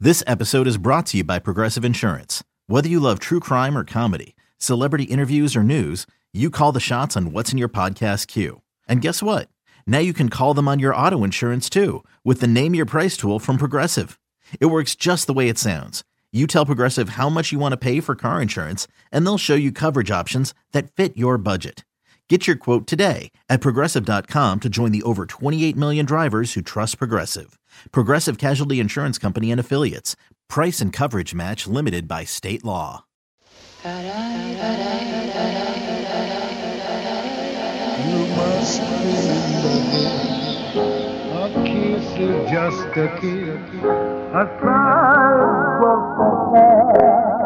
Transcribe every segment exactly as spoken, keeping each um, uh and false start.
This episode is brought to you by Progressive Insurance. Whether you love true crime or comedy, celebrity interviews or news, you call the shots on what's in your podcast queue. And guess what? Now you can call them on your auto insurance too with the Name Your Price tool from Progressive. It works just the way it sounds. You tell Progressive how much you want to pay for car insurance, and they'll show you coverage options that fit your budget. Get your quote today at Progressive dot com to join the over twenty-eight million drivers who trust Progressive. Progressive Casualty Insurance Company and Affiliates. Price and coverage match limited by state law. You must remember, a kiss is just a kiss, a cry for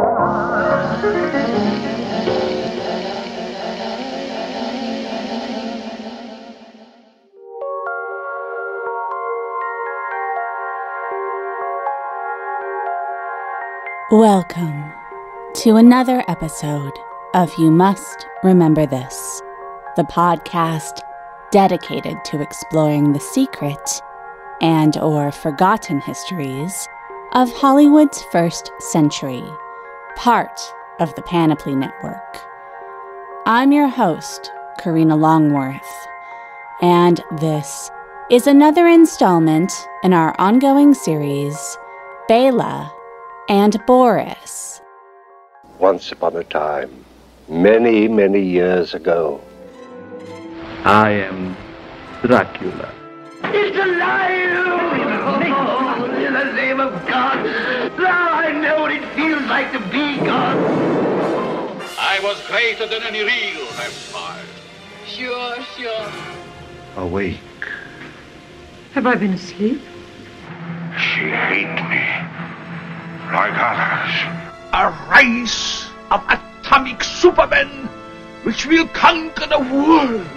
Welcome to another episode of You Must Remember This, the podcast dedicated to exploring the secret and or forgotten histories of Hollywood's first century, part of the Panoply Network. I'm your host, Karina Longworth, and this is another installment in our ongoing series, Bela and Boris. Once upon a time, many, many years ago. I am Dracula. It's alive! Oh, in the name of God! Now I know what it feels like to be God! I was greater than any real vampire. Sure, sure. Awake. Have I been asleep? She hates me. Like others. A race of atomic supermen which will conquer the world.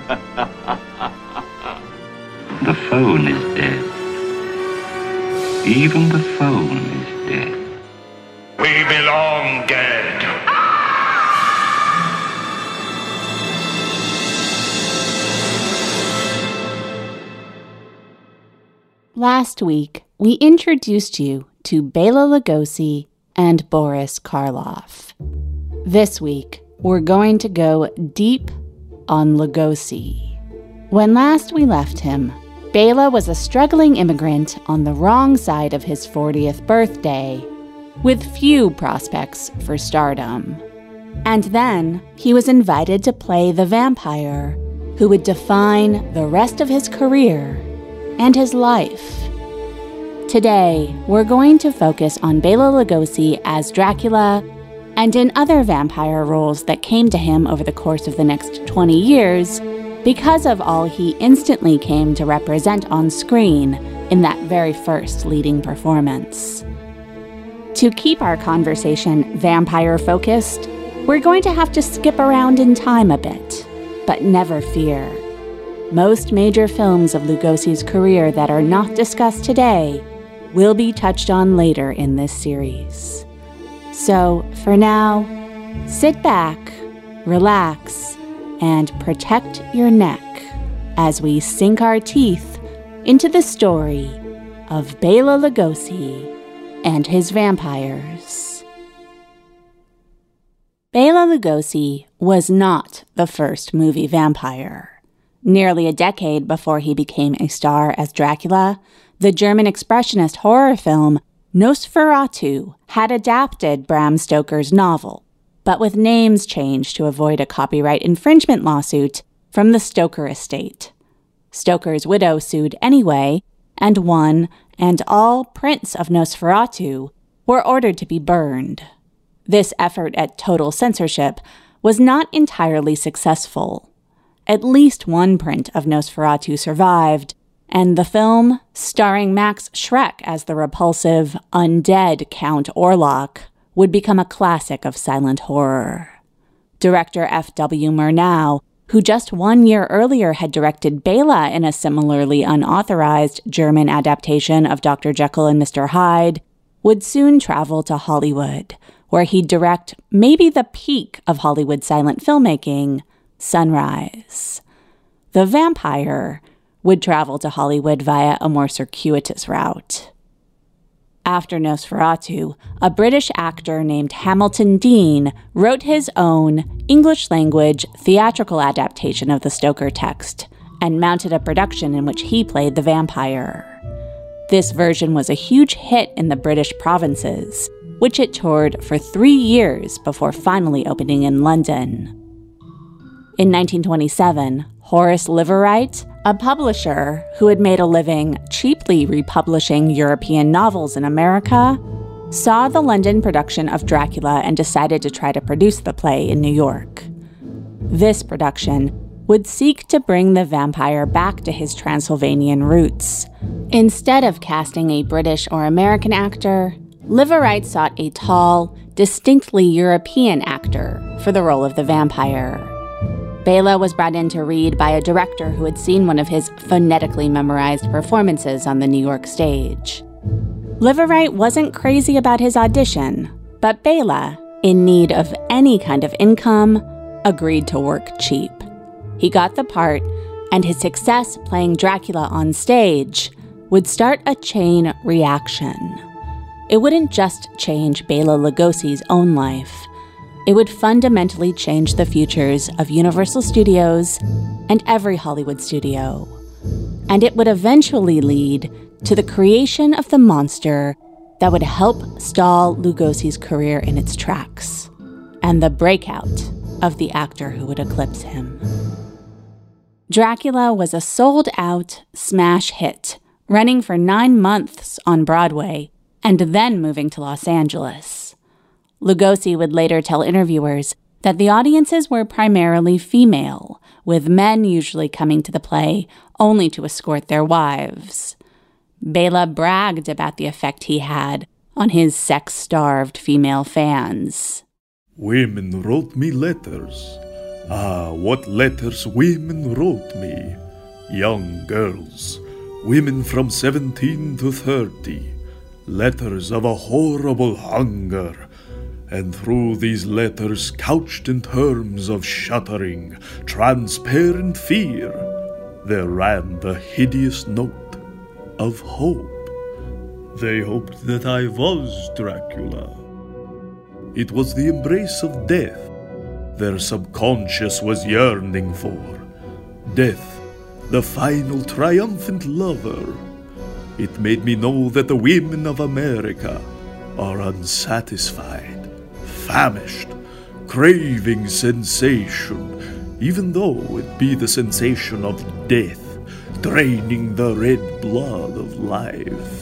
The phone is dead. Even the phone is dead. We belong dead. Last week, we introduced you to Bela Lugosi and Boris Karloff. This week, we're going to go deep on Lugosi. When last we left him, Bela was a struggling immigrant on the wrong side of his fortieth birthday, with few prospects for stardom. And then he was invited to play the vampire who would define the rest of his career and his life. Today, we're going to focus on Bela Lugosi as Dracula and in other vampire roles that came to him over the course of the next twenty years because of all he instantly came to represent on screen in that very first leading performance. To keep our conversation vampire-focused, we're going to have to skip around in time a bit, but never fear. Most major films of Lugosi's career that are not discussed today will be touched on later in this series. So, for now, sit back, relax, and protect your neck as we sink our teeth into the story of Bela Lugosi and his vampires. Bela Lugosi was not the first movie vampire. Nearly a decade before he became a star as Dracula, the German expressionist horror film Nosferatu had adapted Bram Stoker's novel, but with names changed to avoid a copyright infringement lawsuit from the Stoker estate. Stoker's widow sued anyway, and one and all prints of Nosferatu were ordered to be burned. This effort at total censorship was not entirely successful. At least one print of Nosferatu survived, and the film, starring Max Schreck as the repulsive, undead Count Orlok, would become a classic of silent horror. Director F W Murnau, who just one year earlier had directed Bela in a similarly unauthorized German adaptation of Doctor Jekyll and Mister Hyde, would soon travel to Hollywood, where he'd direct maybe the peak of Hollywood silent filmmaking, Sunrise. The vampire would travel to Hollywood via a more circuitous route. After Nosferatu, a British actor named Hamilton Dean wrote his own English-language theatrical adaptation of the Stoker text and mounted a production in which he played the vampire. This version was a huge hit in the British provinces, which it toured for three years before finally opening in London. In nineteen twenty-seven, Horace Liveright, a publisher who had made a living cheaply republishing European novels in America, saw the London production of Dracula and decided to try to produce the play in New York. This production would seek to bring the vampire back to his Transylvanian roots. Instead of casting a British or American actor, Liveright sought a tall, distinctly European actor for the role of the vampire. Bela was brought in to read by a director who had seen one of his phonetically memorized performances on the New York stage. Liveright wasn't crazy about his audition, but Bela, in need of any kind of income, agreed to work cheap. He got the part, and his success playing Dracula on stage would start a chain reaction. It wouldn't just change Bela Lugosi's own life. It would fundamentally change the futures of Universal Studios and every Hollywood studio. And it would eventually lead to the creation of the monster that would help stall Lugosi's career in its tracks, and the breakout of the actor who would eclipse him. Dracula was a sold-out smash hit, running for nine months on Broadway, and then moving to Los Angeles. Lugosi would later tell interviewers that the audiences were primarily female, with men usually coming to the play only to escort their wives. Bela bragged about the effect he had on his sex-starved female fans. Women wrote me letters. Ah, what letters women wrote me. Young girls, women from seventeen to thirty. Letters of a horrible hunger. And through these letters, couched in terms of shuddering, transparent fear, there ran the hideous note of hope. They hoped that I was Dracula. It was the embrace of death their subconscious was yearning for. Death, the final triumphant lover. It made me know that the women of America are unsatisfied, famished, craving sensation, even though it be the sensation of death, draining the red blood of life.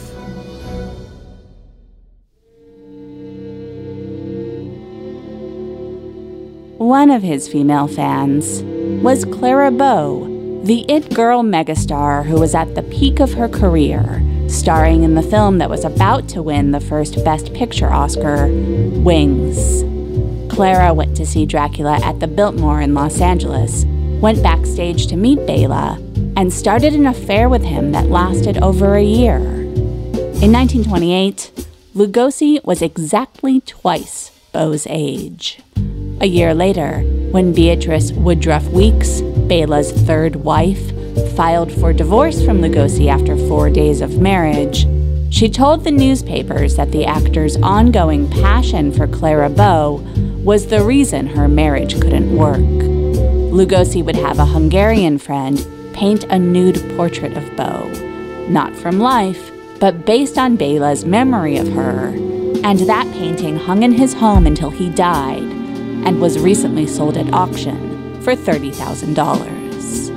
One of his female fans was Clara Bow, the it girl megastar who was at the peak of her career, starring in the film that was about to win the first Best Picture Oscar, Wings. Clara went to see Dracula at the Biltmore in Los Angeles, went backstage to meet Bela, and started an affair with him that lasted over a year. In nineteen twenty-eight, Lugosi was exactly twice Bow's age. A year later, when Beatrice Woodruff Weeks, Bela's third wife, filed for divorce from Lugosi after four days of marriage, she told the newspapers that the actor's ongoing passion for Clara Bow was the reason her marriage couldn't work. Lugosi would have a Hungarian friend paint a nude portrait of Bow, not from life, but based on Bela's memory of her, and that painting hung in his home until he died, and was recently sold at auction for thirty thousand dollars.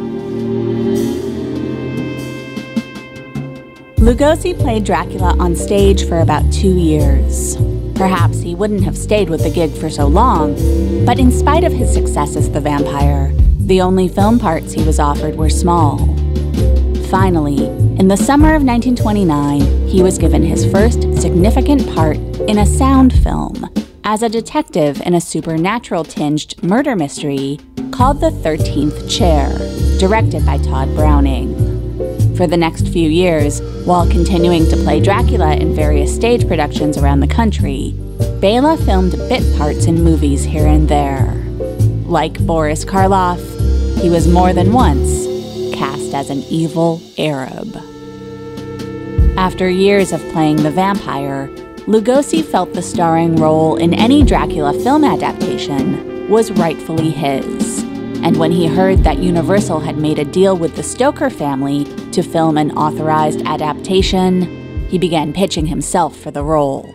Lugosi played Dracula on stage for about two years. Perhaps he wouldn't have stayed with the gig for so long, but in spite of his success as the vampire, the only film parts he was offered were small. Finally, in the summer of nineteen twenty-nine, he was given his first significant part in a sound film, as a detective in a supernatural-tinged murder mystery called The Thirteenth Chair, directed by Todd Browning. For the next few years, while continuing to play Dracula in various stage productions around the country, Bela filmed bit parts in movies here and there. Like Boris Karloff, he was more than once cast as an evil Arab. After years of playing the vampire, Lugosi felt the starring role in any Dracula film adaptation was rightfully his. And when he heard that Universal had made a deal with the Stoker family to film an authorized adaptation, he began pitching himself for the role.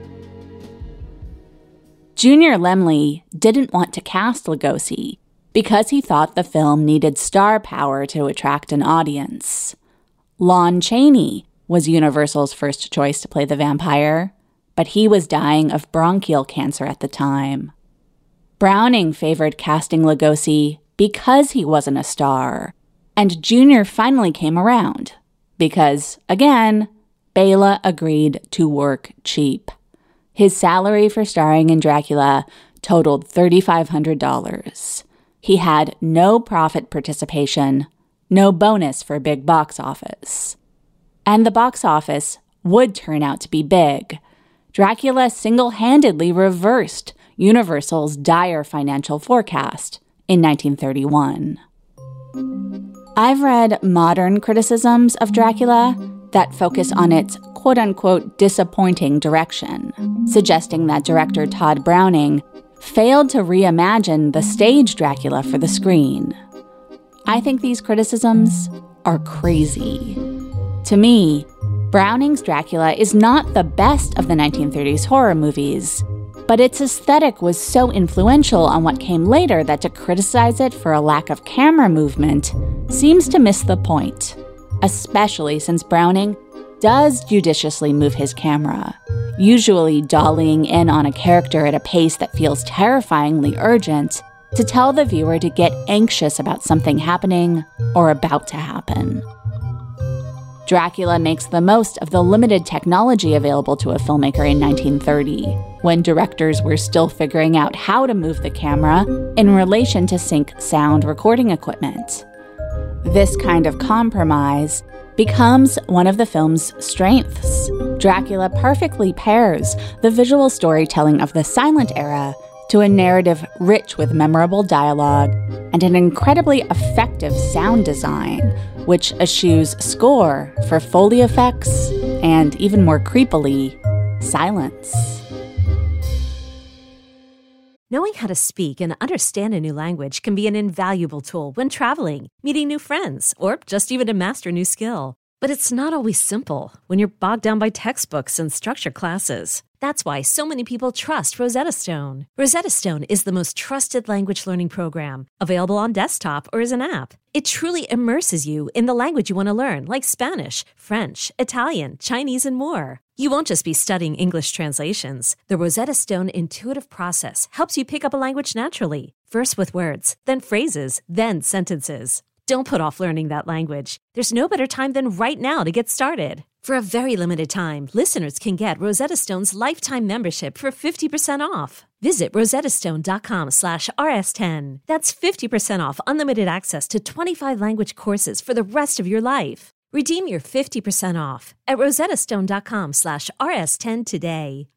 Junior Laemmle didn't want to cast Lugosi because he thought the film needed star power to attract an audience. Lon Chaney was Universal's first choice to play the vampire, but he was dying of bronchial cancer at the time. Browning favored casting Lugosi because he wasn't a star, and Junior finally came around because, again, Bela agreed to work cheap. His salary for starring in Dracula totaled three thousand five hundred dollars. He had no profit participation, no bonus for big box office. And the box office would turn out to be big. Dracula single-handedly reversed Universal's dire financial forecast in nineteen thirty-one. I've read modern criticisms of Dracula that focus on its quote-unquote disappointing direction, suggesting that director Todd Browning failed to reimagine the stage Dracula for the screen. I think these criticisms are crazy. To me, Browning's Dracula is not the best of the nineteen thirties horror movies, but its aesthetic was so influential on what came later that to criticize it for a lack of camera movement seems to miss the point, especially since Browning does judiciously move his camera, usually dollying in on a character at a pace that feels terrifyingly urgent to tell the viewer to get anxious about something happening or about to happen. Dracula makes the most of the limited technology available to a filmmaker in nineteen thirty, when directors were still figuring out how to move the camera in relation to sync sound recording equipment. This kind of compromise becomes one of the film's strengths. Dracula perfectly pairs the visual storytelling of the silent era to a narrative rich with memorable dialogue and an incredibly effective sound design, which eschews score for Foley effects and, even more creepily, silence. Knowing how to speak and understand a new language can be an invaluable tool when traveling, meeting new friends, or just even to master a new skill. But it's not always simple when you're bogged down by textbooks and structured classes. That's why so many people trust Rosetta Stone. Rosetta Stone is the most trusted language learning program, available on desktop or as an app. It truly immerses you in the language you want to learn, like Spanish, French, Italian, Chinese, and more. You won't just be studying English translations. The Rosetta Stone intuitive process helps you pick up a language naturally, first with words, then phrases, then sentences. Don't put off learning that language. There's no better time than right now to get started. For a very limited time, listeners can get Rosetta Stone's lifetime membership for fifty percent off. Visit rosettastone.com slash rs10. That's fifty percent off unlimited access to twenty-five language courses for the rest of your life. Redeem your fifty percent off at rosettastone.com slash rs10 today.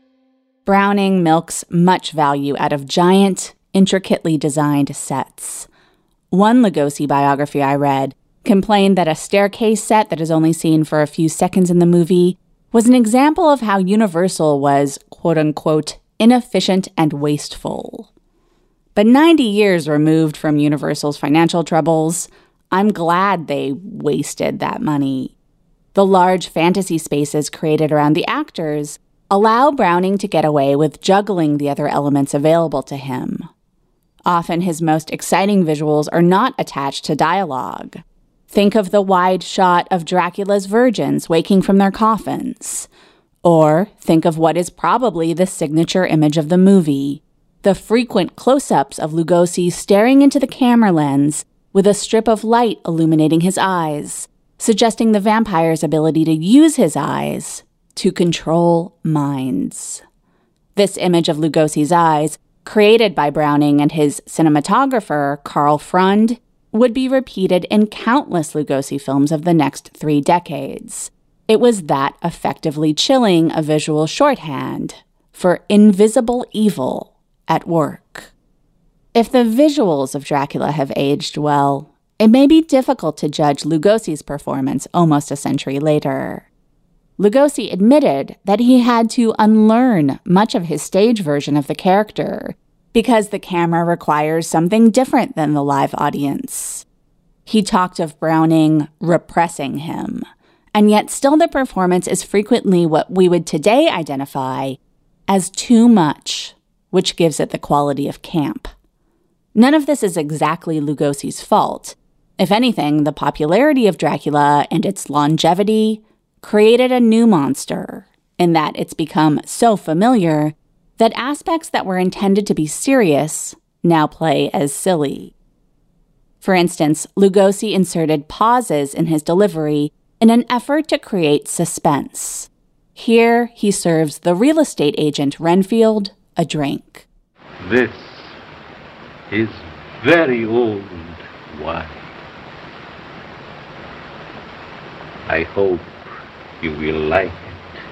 Browning milks much value out of giant, intricately designed sets. One Lugosi biography I read complained that a staircase set that is only seen for a few seconds in the movie was an example of how Universal was, quote-unquote, inefficient and wasteful. But ninety years removed from Universal's financial troubles, I'm glad they wasted that money. The large fantasy spaces created around the actors allow Browning to get away with juggling the other elements available to him. Often his most exciting visuals are not attached to dialogue. Think of the wide shot of Dracula's virgins waking from their coffins. Or think of what is probably the signature image of the movie, the frequent close-ups of Lugosi staring into the camera lens with a strip of light illuminating his eyes, suggesting the vampire's ability to use his eyes to control minds. This image of Lugosi's eyes, created by Browning and his cinematographer, Karl Freund, would be repeated in countless Lugosi films of the next three decades. It was that effectively chilling a visual shorthand for invisible evil at work. If the visuals of Dracula have aged well, it may be difficult to judge Lugosi's performance almost a century later. Lugosi admitted that he had to unlearn much of his stage version of the character because the camera requires something different than the live audience. He talked of Browning repressing him, and yet still the performance is frequently what we would today identify as too much, which gives it the quality of camp. None of this is exactly Lugosi's fault. If anything, the popularity of Dracula and its longevity created a new monster, in that it's become so familiar that aspects that were intended to be serious now play as silly. For instance, Lugosi inserted pauses in his delivery in an effort to create suspense. Here, he serves the real estate agent Renfield a drink. This is very old wine. I hope you will like it.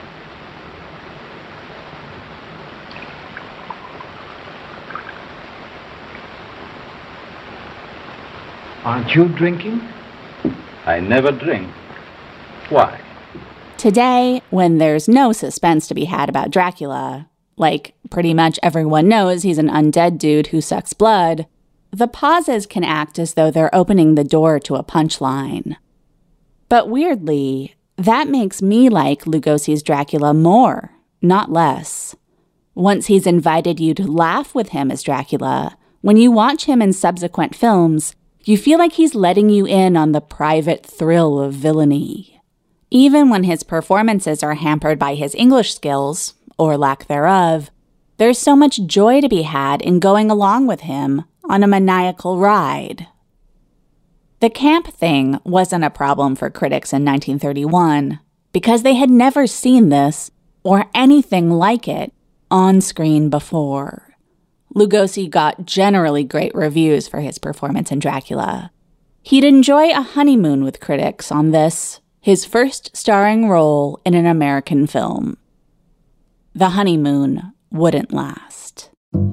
Aren't you drinking? I never drink. Why? Today, when there's no suspense to be had about Dracula, like pretty much everyone knows he's an undead dude who sucks blood, the pauses can act as though they're opening the door to a punchline. But weirdly, that makes me like Lugosi's Dracula more, not less. Once he's invited you to laugh with him as Dracula, when you watch him in subsequent films, you feel like he's letting you in on the private thrill of villainy. Even when his performances are hampered by his English skills, or lack thereof, there's so much joy to be had in going along with him on a maniacal ride. The camp thing wasn't a problem for critics in nineteen thirty-one because they had never seen this or anything like it on screen before. Lugosi got generally great reviews for his performance in Dracula. He'd enjoy a honeymoon with critics on this, his first starring role in an American film. The honeymoon wouldn't last.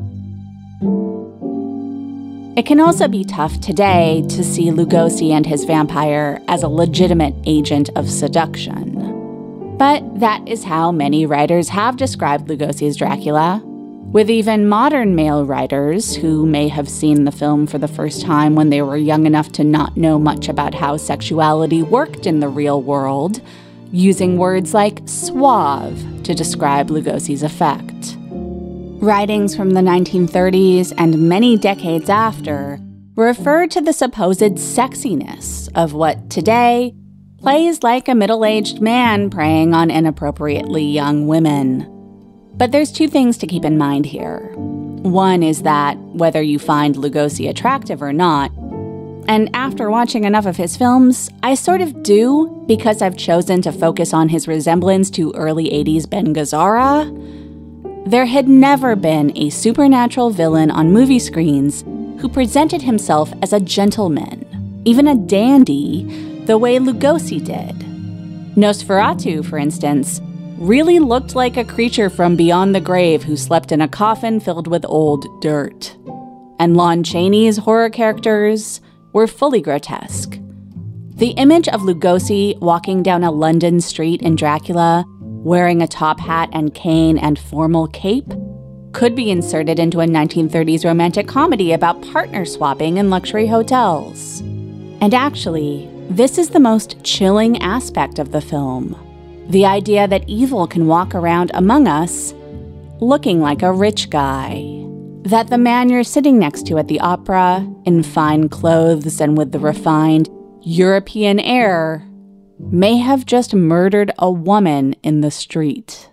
It can also be tough today to see Lugosi and his vampire as a legitimate agent of seduction. But that is how many writers have described Lugosi's Dracula, with even modern male writers who may have seen the film for the first time when they were young enough to not know much about how sexuality worked in the real world, using words like suave to describe Lugosi's effect. Writings from the nineteen thirties and many decades after refer to the supposed sexiness of what today plays like a middle-aged man preying on inappropriately young women. But there's two things to keep in mind here. One is that whether you find Lugosi attractive or not, and after watching enough of his films, I sort of do because I've chosen to focus on his resemblance to early eighties Ben Gazzara, there had never been a supernatural villain on movie screens who presented himself as a gentleman, even a dandy, the way Lugosi did. Nosferatu, for instance, really looked like a creature from beyond the grave who slept in a coffin filled with old dirt. And Lon Chaney's horror characters were fully grotesque. The image of Lugosi walking down a London street in Dracula, wearing a top hat and cane and formal cape, could be inserted into a nineteen thirties romantic comedy about partner swapping in luxury hotels. And actually, this is the most chilling aspect of the film. The idea that evil can walk around among us looking like a rich guy. That the man you're sitting next to at the opera, in fine clothes and with the refined European air, may have just murdered a woman in the street.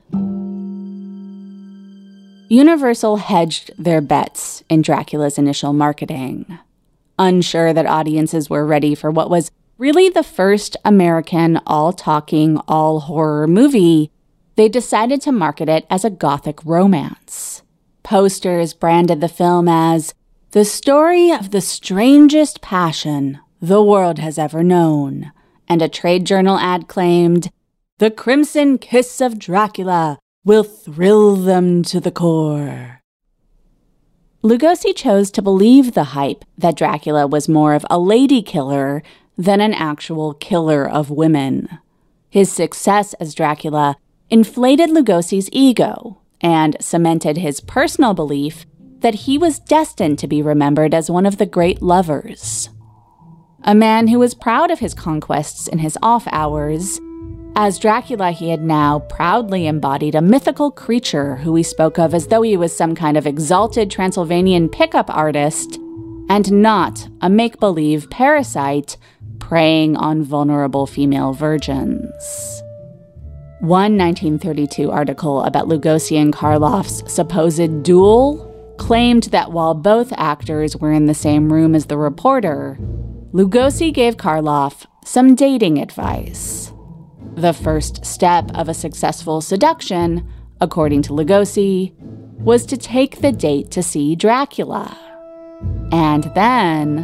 Universal hedged their bets in Dracula's initial marketing. Unsure that audiences were ready for what was really the first American all-talking, all-horror movie, they decided to market it as a gothic romance. Posters branded the film as the story of the strangest passion the world has ever known, and a trade journal ad claimed, "The crimson kiss of Dracula will thrill them to the core." Lugosi chose to believe the hype that Dracula was more of a lady killer than an actual killer of women. His success as Dracula inflated Lugosi's ego and cemented his personal belief that he was destined to be remembered as one of the great lovers. A man who was proud of his conquests in his off hours. As Dracula, he had now proudly embodied a mythical creature who he spoke of as though he was some kind of exalted Transylvanian pickup artist, and not a make-believe parasite preying on vulnerable female virgins. One nineteen thirty-two article about Lugosi and Karloff's supposed duel claimed that while both actors were in the same room as the reporter, Lugosi gave Karloff some dating advice. The first step of a successful seduction, according to Lugosi, was to take the date to see Dracula. And then...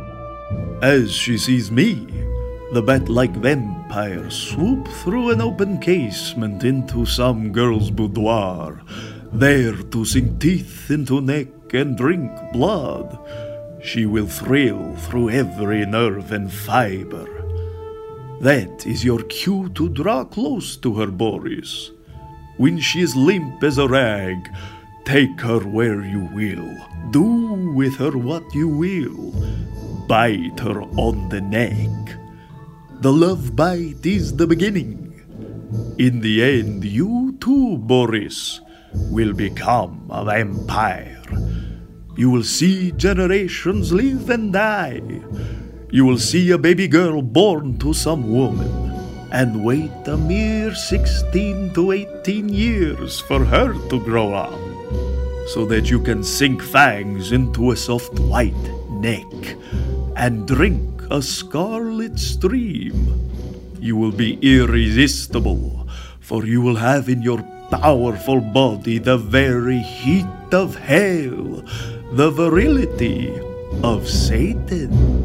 As she sees me, the bat-like vampire swoop through an open casement into some girl's boudoir, there to sink teeth into neck and drink blood. She will thrill through every nerve and fiber. That is your cue to draw close to her, Boris. When she is limp as a rag, take her where you will. Do with her what you will. Bite her on the neck. The love bite is the beginning. In the end, you too, Boris, will become a vampire. You will see generations live and die. You will see a baby girl born to some woman, and wait a mere sixteen to eighteen years for her to grow up, so that you can sink fangs into a soft white neck and drink a scarlet stream. You will be irresistible, for you will have in your powerful body the very heat of hell, the virility of Satan.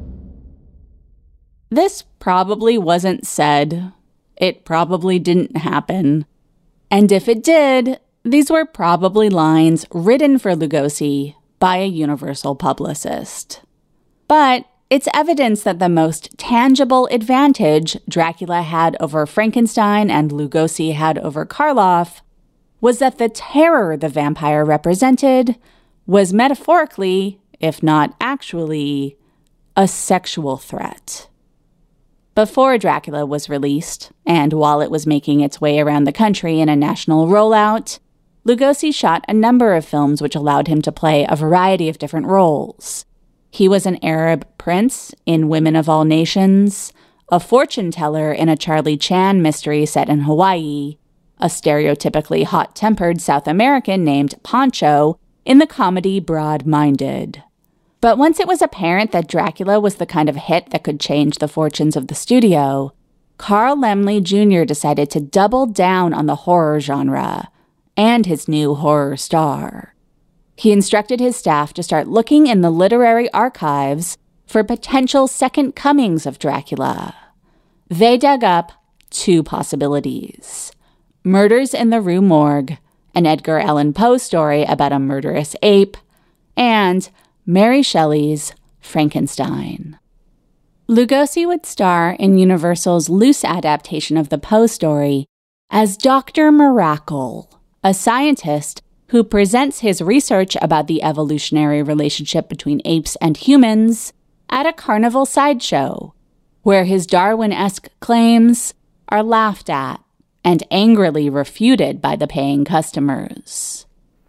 This probably wasn't said. It probably didn't happen. And if it did, these were probably lines written for Lugosi by a Universal publicist. But it's evidence that the most tangible advantage Dracula had over Frankenstein and Lugosi had over Karloff was that the terror the vampire represented was metaphorically, if not actually, a sexual threat. Before Dracula was released, and while it was making its way around the country in a national rollout, Lugosi shot a number of films which allowed him to play a variety of different roles. He was an Arab prince in Women of All Nations, a fortune teller in a Charlie Chan mystery set in Hawaii, a stereotypically hot-tempered South American named Pancho in the comedy Broad-Minded. But once it was apparent that Dracula was the kind of hit that could change the fortunes of the studio, Carl Laemmle Junior decided to double down on the horror genre and his new horror star. He instructed his staff to start looking in the literary archives for potential second comings of Dracula. They dug up two possibilities: Murders in the Rue Morgue, an Edgar Allan Poe story about a murderous ape, and Mary Shelley's Frankenstein. Lugosi would star in Universal's loose adaptation of the Poe story as Doctor Miracle, a scientist who presents his research about the evolutionary relationship between apes and humans at a carnival sideshow, where his Darwin-esque claims are laughed at and angrily refuted by the paying customers.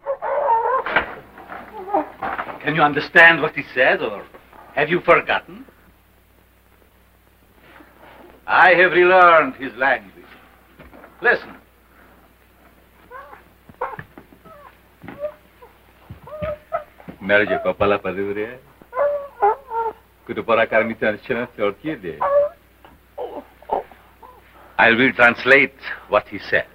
Can you understand what he said, or have you forgotten? I have relearned his language. Listen. Merge papala padure. Kutupara karmitan chana tortide. I will translate what he says.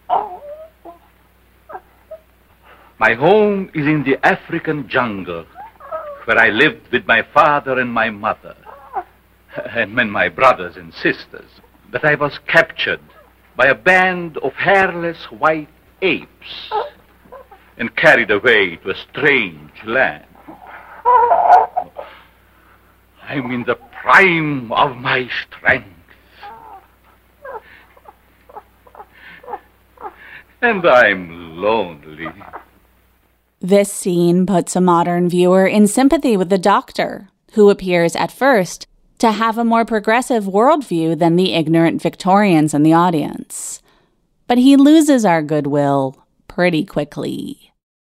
My home is in the African jungle, where I lived with my father and my mother, and when my brothers and sisters. But I was captured by a band of hairless white apes and carried away to a strange land. I'm in the prime of my strength. And I'm lonely. This scene puts a modern viewer in sympathy with the Doctor, who appears at first to have a more progressive worldview than the ignorant Victorians in the audience. But he loses our goodwill pretty quickly.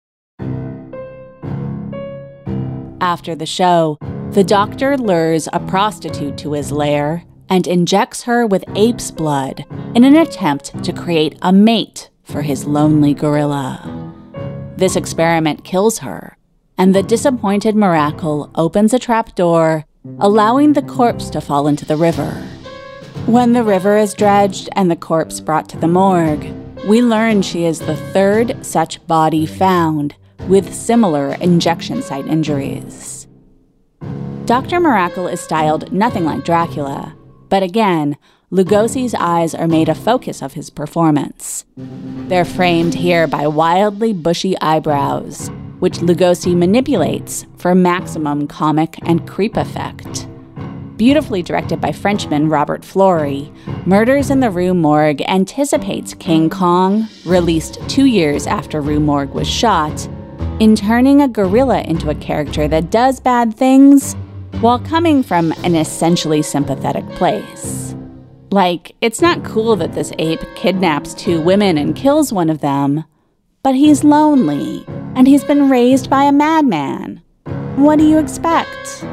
After the show, the Doctor lures a prostitute to his lair and injects her with ape's blood in an attempt to create a mate for his lonely gorilla. This experiment kills her, and the disappointed Miracle opens a trapdoor, allowing the corpse to fall into the river. When the river is dredged and the corpse brought to the morgue, we learn she is the third such body found with similar injection site injuries. Doctor Miracle is styled nothing like Dracula, but again, Lugosi's eyes are made a focus of his performance. They're framed here by wildly bushy eyebrows, which Lugosi manipulates for maximum comic and creep effect. Beautifully directed by Frenchman Robert Florey, Murders in the Rue Morgue anticipates King Kong, released two years after Rue Morgue was shot, in turning a gorilla into a character that does bad things while coming from an essentially sympathetic place. Like, it's not cool that this ape kidnaps two women and kills one of them, but he's lonely, and he's been raised by a madman. What do you expect?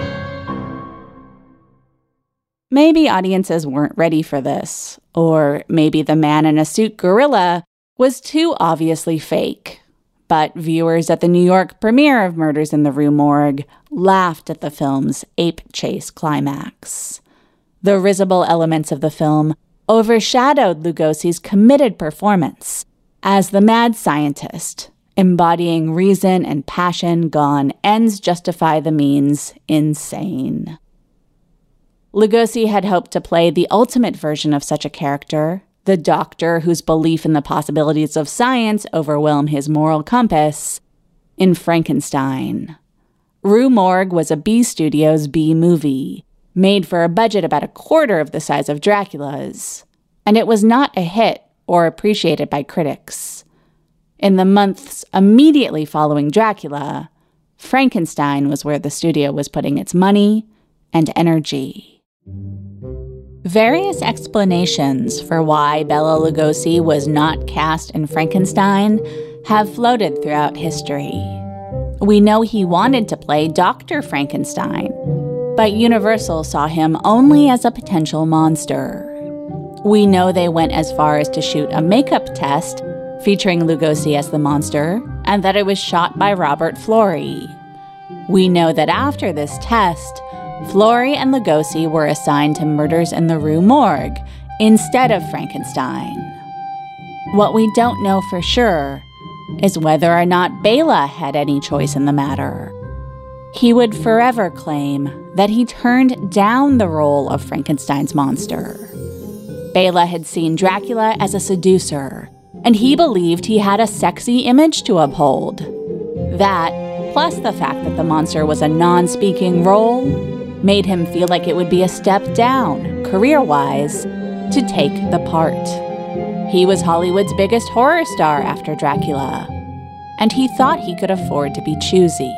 Maybe audiences weren't ready for this, or maybe the man-in-a-suit gorilla was too obviously fake. But viewers at the New York premiere of Murders in the Rue Morgue laughed at the film's ape chase climax. The risible elements of the film overshadowed Lugosi's committed performance as the mad scientist, embodying reason and passion gone ends justify the means insane. Lugosi had hoped to play the ultimate version of such a character, the Doctor whose belief in the possibilities of science overwhelm his moral compass, in Frankenstein. Rue Morgue was a B Studios B movie, made for a budget about a quarter of the size of Dracula's, and it was not a hit or appreciated by critics. In the months immediately following Dracula, Frankenstein was where the studio was putting its money and energy. Various explanations for why Bela Lugosi was not cast in Frankenstein have floated throughout history. We know he wanted to play Doctor Frankenstein, but Universal saw him only as a potential monster. We know they went as far as to shoot a makeup test featuring Lugosi as the monster, and that it was shot by Robert Florey. We know that after this test, Florey and Lugosi were assigned to Murders in the Rue Morgue instead of Frankenstein. What we don't know for sure is whether or not Bela had any choice in the matter. He would forever claim that he turned down the role of Frankenstein's monster. Bela had seen Dracula as a seducer, and he believed he had a sexy image to uphold. That, plus the fact that the monster was a non-speaking role, made him feel like it would be a step down, career-wise, to take the part. He was Hollywood's biggest horror star after Dracula, and he thought he could afford to be choosy.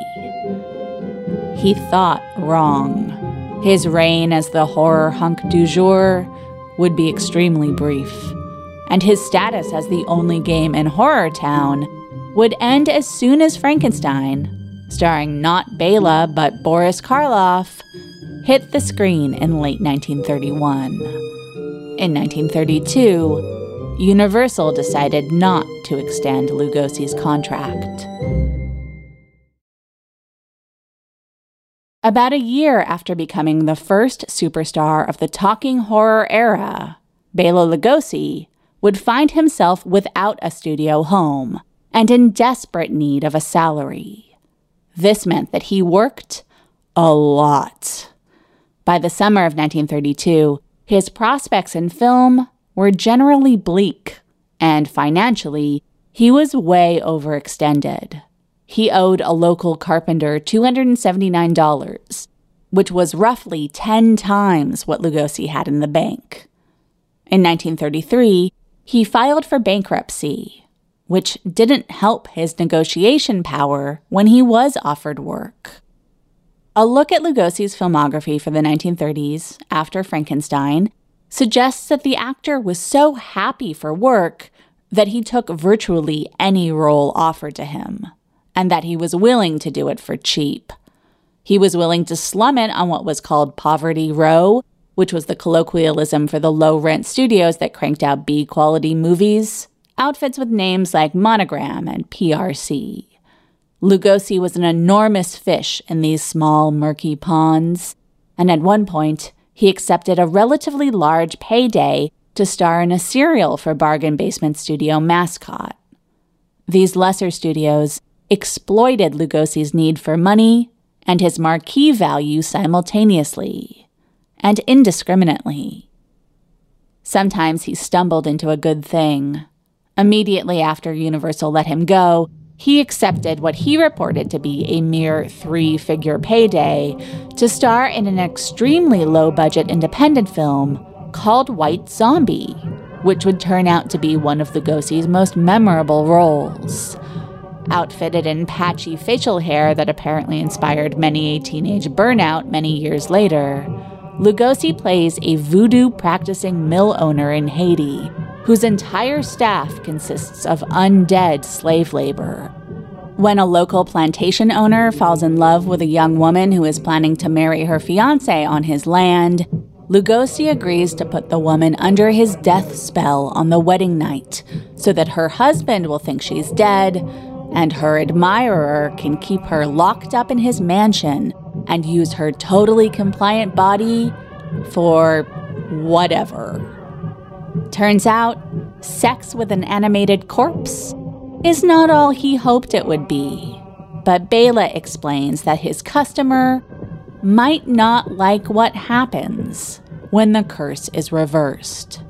He thought wrong. His reign as the horror hunk du jour would be extremely brief, and his status as the only game in Horror Town would end as soon as Frankenstein, starring not Bela but Boris Karloff, hit the screen in late nineteen thirty-one. In nineteen thirty-two, Universal decided not to extend Lugosi's contract. About a year after becoming the first superstar of the talking horror era, Bela Lugosi would find himself without a studio home and in desperate need of a salary. This meant that he worked a lot. By the summer of nineteen thirty-two, his prospects in film were generally bleak, and financially, he was way overextended. He owed a local carpenter two hundred seventy-nine dollars, which was roughly ten times what Lugosi had in the bank. In nineteen thirty-three, he filed for bankruptcy, which didn't help his negotiation power when he was offered work. A look at Lugosi's filmography for the nineteen thirties, after Frankenstein, suggests that the actor was so happy for work that he took virtually any role offered to him, and that he was willing to do it for cheap. He was willing to slum it on what was called Poverty Row, which was the colloquialism for the low-rent studios that cranked out B-quality movies, outfits with names like Monogram and P R C. Lugosi was an enormous fish in these small, murky ponds, and at one point, he accepted a relatively large payday to star in a serial for bargain basement studio Mascot. These lesser studios exploited Lugosi's need for money and his marquee value simultaneously, and indiscriminately. Sometimes he stumbled into a good thing. Immediately after Universal let him go, he accepted what he reported to be a mere three-figure payday to star in an extremely low-budget independent film called White Zombie, which would turn out to be one of Lugosi's most memorable roles. Outfitted in patchy facial hair that apparently inspired many a teenage burnout many years later, Lugosi plays a voodoo-practicing mill owner in Haiti whose entire staff consists of undead slave labor. When a local plantation owner falls in love with a young woman who is planning to marry her fiancé on his land, Lugosi agrees to put the woman under his death spell on the wedding night so that her husband will think she's dead and her admirer can keep her locked up in his mansion and use her totally compliant body for whatever. Turns out, sex with an animated corpse is not all he hoped it would be. But Bela explains that his customer might not like what happens when the curse is reversed.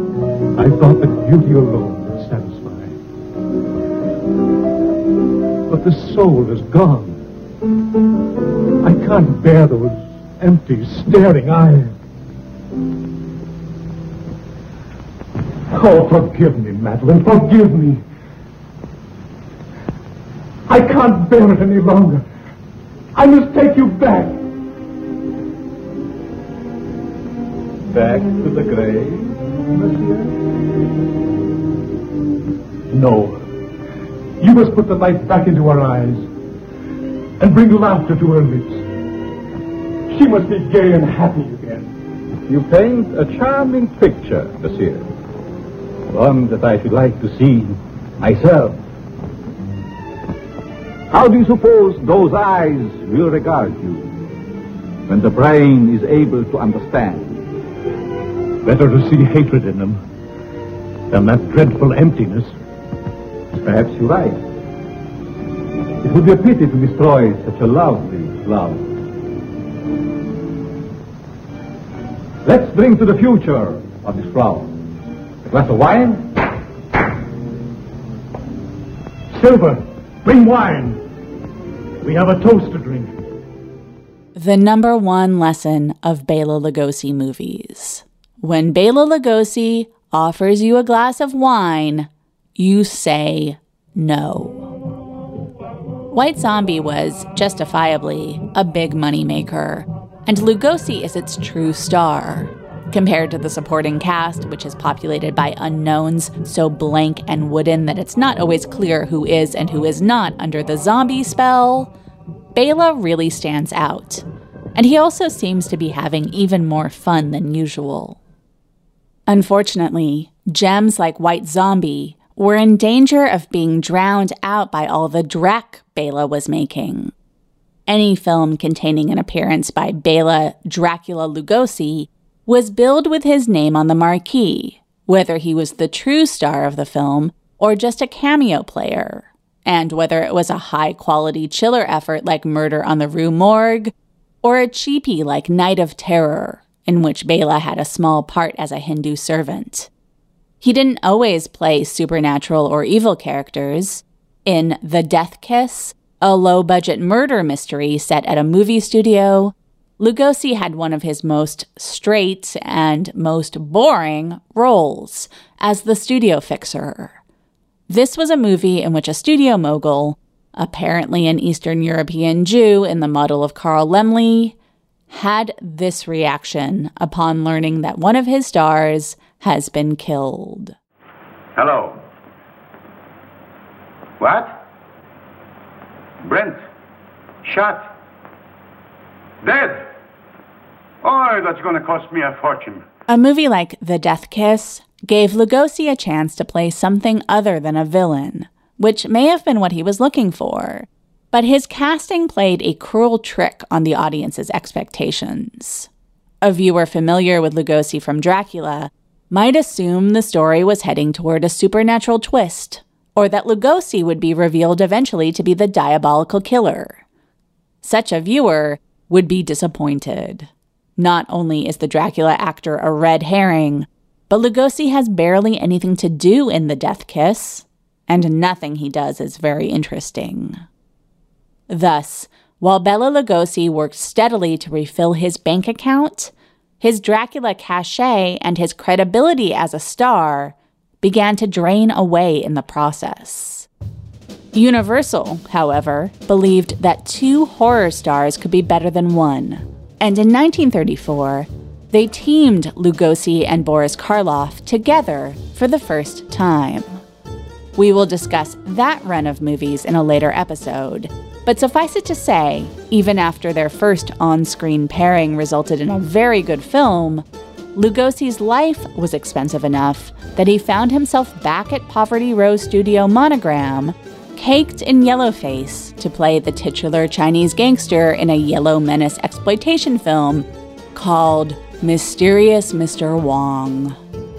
I thought that beauty alone would satisfy. But the soul is gone. I can't bear those empty, staring eyes. Oh, forgive me, Madeline, forgive me. I can't bear it any longer. I must take you back. Back to the grave, monsieur? No. You must put the light back into her eyes and bring laughter to her lips. She must be gay and happy again. You paint a charming picture, monsieur. One that I should like to see myself. How do you suppose those eyes will regard you when the brain is able to understand? Better to see hatred in them than that dreadful emptiness. Perhaps you're right. It would be a pity to destroy such a lovely love. Let's drink to the future of this flower. A glass of wine? Silver, bring wine. We have a toast to drink. The number one lesson of Bela Lugosi movies. When Bela Lugosi offers you a glass of wine, you say no. White Zombie was, justifiably, a big moneymaker, and Lugosi is its true star. Compared to the supporting cast, which is populated by unknowns so blank and wooden that it's not always clear who is and who is not under the zombie spell, Bela really stands out. And he also seems to be having even more fun than usual. Unfortunately, gems like White Zombie were in danger of being drowned out by all the dreck Bela was making. Any film containing an appearance by Bela Dracula Lugosi was billed with his name on the marquee, whether he was the true star of the film or just a cameo player, and whether it was a high-quality chiller effort like Murder on the Rue Morgue, or a cheapie like Night of Terror, in which Bela had a small part as a Hindu servant. He didn't always play supernatural or evil characters. In The Death Kiss, a low-budget murder mystery set at a movie studio, Lugosi had one of his most straight and most boring roles as the studio fixer. This was a movie in which a studio mogul, apparently an Eastern European Jew in the model of Carl Laemmle, had this reaction upon learning that one of his stars has been killed. Hello. What? Brent? Shot? Dead? Oh, that's going to cost me a fortune. A movie like The Death Kiss gave Lugosi a chance to play something other than a villain, which may have been what he was looking for. But his casting played a cruel trick on the audience's expectations. A viewer familiar with Lugosi from Dracula might assume the story was heading toward a supernatural twist, or that Lugosi would be revealed eventually to be the diabolical killer. Such a viewer would be disappointed. Not only is the Dracula actor a red herring, but Lugosi has barely anything to do in The Death Kiss, and nothing he does is very interesting. Thus, while Bela Lugosi worked steadily to refill his bank account, his Dracula cachet and his credibility as a star began to drain away in the process. Universal, however, believed that two horror stars could be better than one, and in nineteen thirty-four, they teamed Lugosi and Boris Karloff together for the first time. We will discuss that run of movies in a later episode, but suffice it to say, even after their first on-screen pairing resulted in a very good film, Lugosi's life was expensive enough that he found himself back at Poverty Row Studio Monogram, caked in yellowface to play the titular Chinese gangster in a Yellow Menace exploitation film called Mysterious Mister Wong.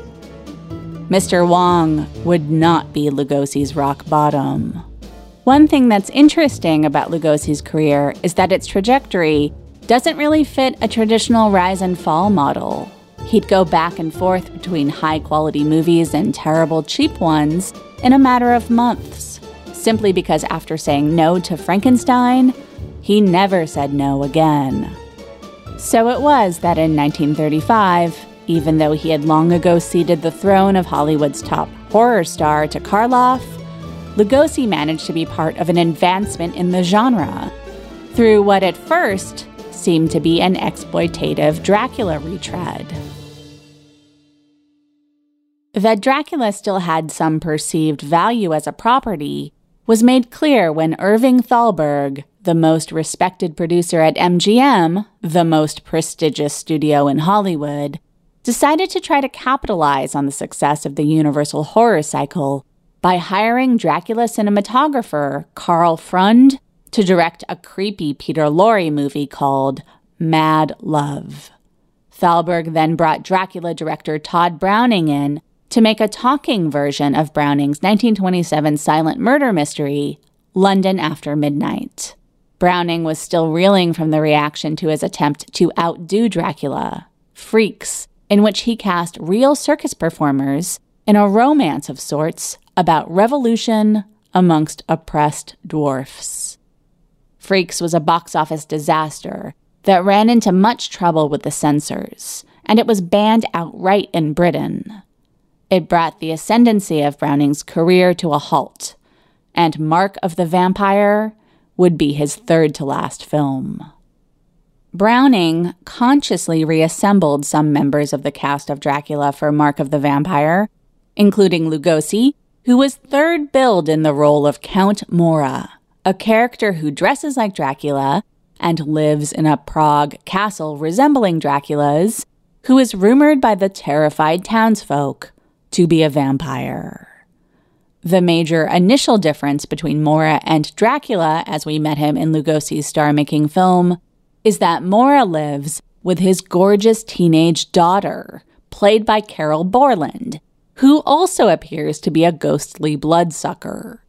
Mister Wong would not be Lugosi's rock bottom. One thing that's interesting about Lugosi's career is that its trajectory doesn't really fit a traditional rise and fall model. He'd go back and forth between high-quality movies and terrible, cheap ones in a matter of months, simply because after saying no to Frankenstein, he never said no again. So it was that in nineteen thirty-five, even though he had long ago ceded the throne of Hollywood's top horror star to Karloff, Lugosi managed to be part of an advancement in the genre through what at first seemed to be an exploitative Dracula retread. That Dracula still had some perceived value as a property was made clear when Irving Thalberg, the most respected producer at M G M, the most prestigious studio in Hollywood, decided to try to capitalize on the success of the Universal horror cycle by hiring Dracula cinematographer Karl Freund to direct a creepy Peter Lorre movie called Mad Love. Thalberg then brought Dracula director Todd Browning in to make a talking version of Browning's nineteen twenty-seven silent murder mystery, London After Midnight. Browning was still reeling from the reaction to his attempt to outdo Dracula, Freaks, in which he cast real circus performers in a romance of sorts about revolution amongst oppressed dwarfs. Freaks was a box office disaster that ran into much trouble with the censors, and it was banned outright in Britain. It brought the ascendancy of Browning's career to a halt, and Mark of the Vampire would be his third-to-last film. Browning consciously reassembled some members of the cast of Dracula for Mark of the Vampire, including Lugosi, who was third billed in the role of Count Mora, a character who dresses like Dracula and lives in a Prague castle resembling Dracula's, who is rumored by the terrified townsfolk to be a vampire. The major initial difference between Mora and Dracula, as we met him in Lugosi's star-making film, is that Mora lives with his gorgeous teenage daughter, played by Carol Borland, who also appears to be a ghostly bloodsucker.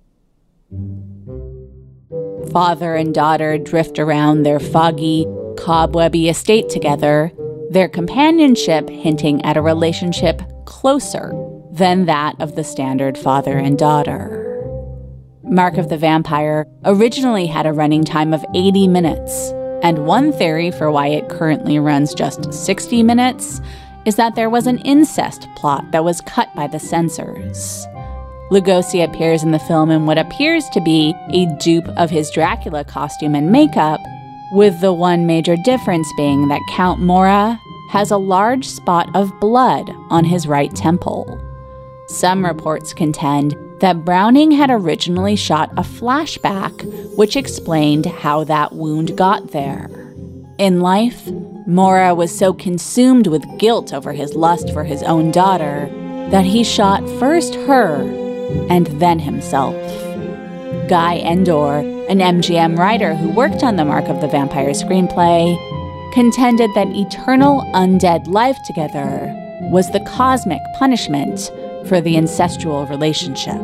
Father and daughter drift around their foggy, cobwebby estate together, their companionship hinting at a relationship closer than that of the standard father and daughter. Mark of the Vampire originally had a running time of eighty minutes, And one theory for why it currently runs just sixty minutes is that there was an incest plot that was cut by the censors. Lugosi appears in the film in what appears to be a dupe of his Dracula costume and makeup, with the one major difference being that Count Mora has a large spot of blood on his right temple. Some reports contend that Browning had originally shot a flashback which explained how that wound got there. In life, Mora was so consumed with guilt over his lust for his own daughter that he shot first her and then himself. Guy Endor, an M G M writer who worked on the Mark of the Vampire screenplay, contended that eternal undead life together was the cosmic punishment for the incestual relationship.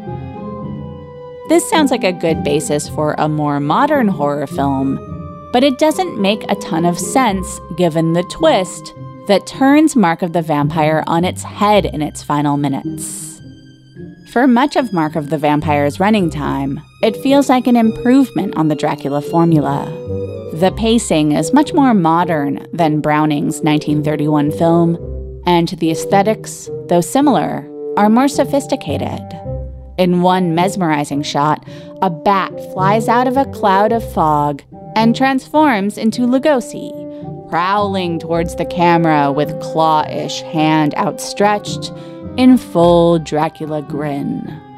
This sounds like a good basis for a more modern horror film, but it doesn't make a ton of sense given the twist that turns Mark of the Vampire on its head in its final minutes. For much of Mark of the Vampire's running time, it feels like an improvement on the Dracula formula. The pacing is much more modern than Browning's nineteen thirty-one film, and the aesthetics, though similar, are more sophisticated. In one mesmerizing shot, a bat flies out of a cloud of fog and transforms into Lugosi, prowling towards the camera with claw-ish hand outstretched in full Dracula grin.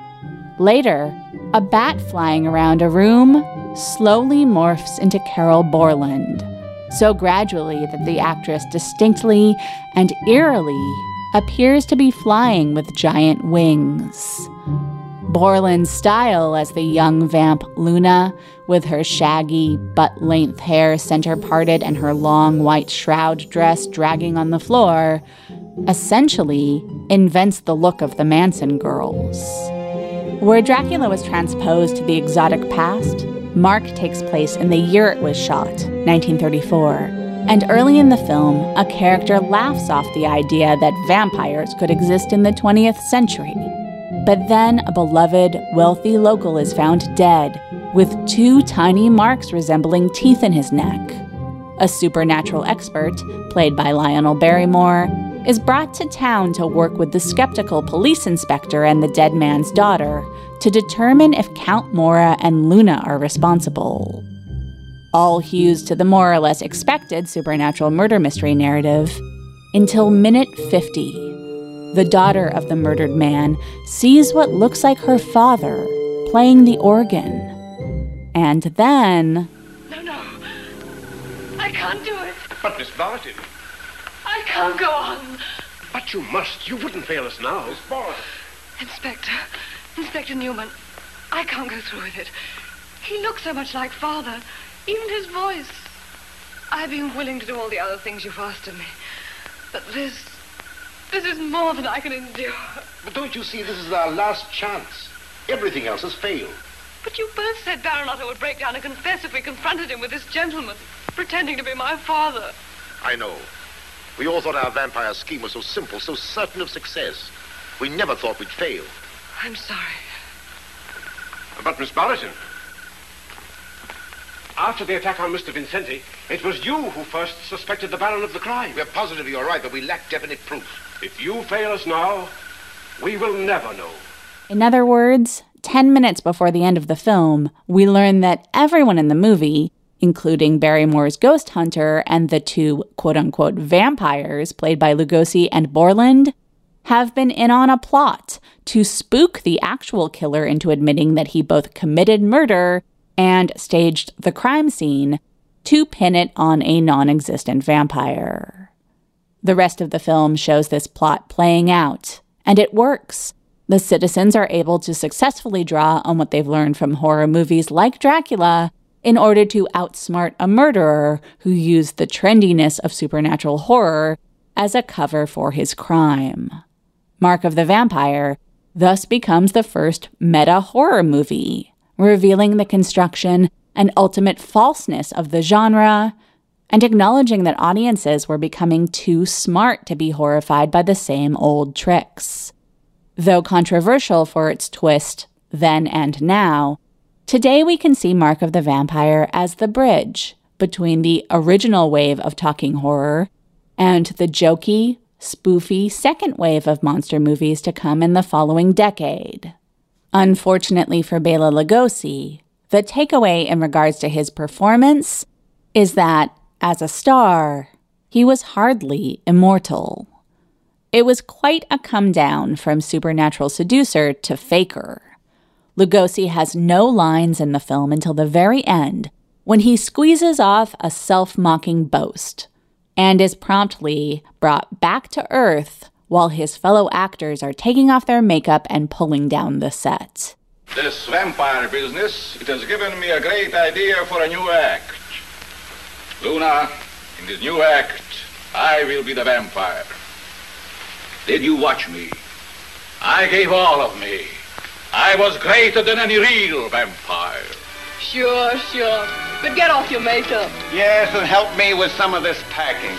Later, a bat flying around a room slowly morphs into Carol Borland, so gradually that the actress distinctly and eerily appears to be flying with giant wings. Borland's style as the young vamp Luna, with her shaggy, butt-length hair center-parted and her long white shroud dress dragging on the floor, essentially invents the look of the Manson girls. Where Dracula was transposed to the exotic past, Mark takes place in the year it was shot, nineteen thirty-four, and early in the film, a character laughs off the idea that vampires could exist in the twentieth century. But then a beloved, wealthy local is found dead, with two tiny marks resembling teeth in his neck. A supernatural expert, played by Lionel Barrymore, is brought to town to work with the skeptical police inspector and the dead man's daughter to determine if Count Mora and Luna are responsible. All hues to the more or less expected supernatural murder mystery narrative, until minute fifty. The daughter of the murdered man sees what looks like her father playing the organ. And then... No, no. I can't do it. But, Miss Barton... I can't go on. But you must. You wouldn't fail us now. Miss Barton. Inspector. Inspector Newman. I can't go through with it. He looks so much like Father. Even his voice. I've been willing to do all the other things you've asked of me. But this... This is more than I can endure. But don't you see this is our last chance? Everything else has failed. But you both said Baron Otto would break down and confess if we confronted him with this gentleman, pretending to be my father. I know. We all thought our vampire scheme was so simple, so certain of success. We never thought we'd fail. I'm sorry. But, Miss Barton, after the attack on Mister Vincenti, it was you who first suspected the Baron of the crime. We're positive you're right, but we lack definite proof. If you fail us now, we will never know. In other words, ten minutes before the end of the film, we learn that everyone in the movie, including Barrymore's ghost hunter and the two quote-unquote vampires played by Lugosi and Borland, have been in on a plot to spook the actual killer into admitting that he both committed murder and staged the crime scene to pin it on a non-existent vampire. The rest of the film shows this plot playing out, and it works. The citizens are able to successfully draw on what they've learned from horror movies like Dracula in order to outsmart a murderer who used the trendiness of supernatural horror as a cover for his crime. Mark of the Vampire thus becomes the first meta-horror movie, revealing the construction and ultimate falseness of the genre, and acknowledging that audiences were becoming too smart to be horrified by the same old tricks. Though controversial for its twist then and now, today we can see Mark of the Vampire as the bridge between the original wave of talking horror and the jokey, spoofy second wave of monster movies to come in the following decade. Unfortunately for Bela Lugosi, the takeaway in regards to his performance is that, as a star, he was hardly immortal. It was quite a come down from supernatural seducer to faker. Lugosi has no lines in the film until the very end, when he squeezes off a self-mocking boast, and is promptly brought back to earth while his fellow actors are taking off their makeup and pulling down the set. This vampire business, it has given me a great idea for a new act. Luna, in this new act, I will be the vampire. Did you watch me? I gave all of me. I was greater than any real vampire. Sure, sure. But get off your makeup. Yes, and help me with some of this packing.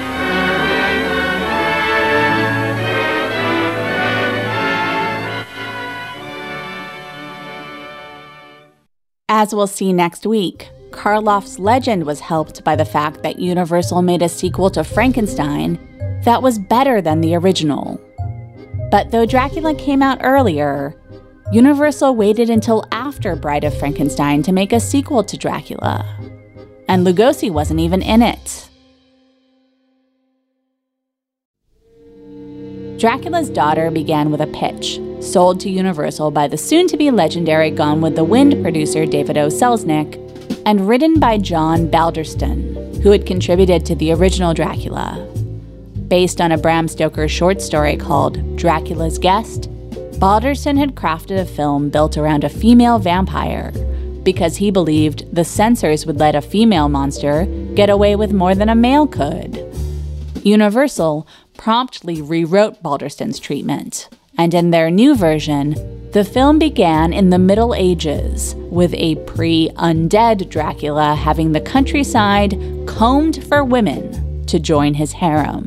As we'll see next week, Karloff's legend was helped by the fact that Universal made a sequel to Frankenstein that was better than the original. But though Dracula came out earlier, Universal waited until after Bride of Frankenstein to make a sequel to Dracula. And Lugosi wasn't even in it. Dracula's Daughter began with a pitch, sold to Universal by the soon-to-be legendary Gone with the Wind producer David O. Selznick, and written by John Balderston, who had contributed to the original Dracula. Based on a Bram Stoker short story called Dracula's Guest, Balderston had crafted a film built around a female vampire because he believed the censors would let a female monster get away with more than a male could. Universal promptly rewrote Balderston's treatment, and in their new version, the film began in the Middle Ages, with a pre-undead Dracula having the countryside combed for women to join his harem.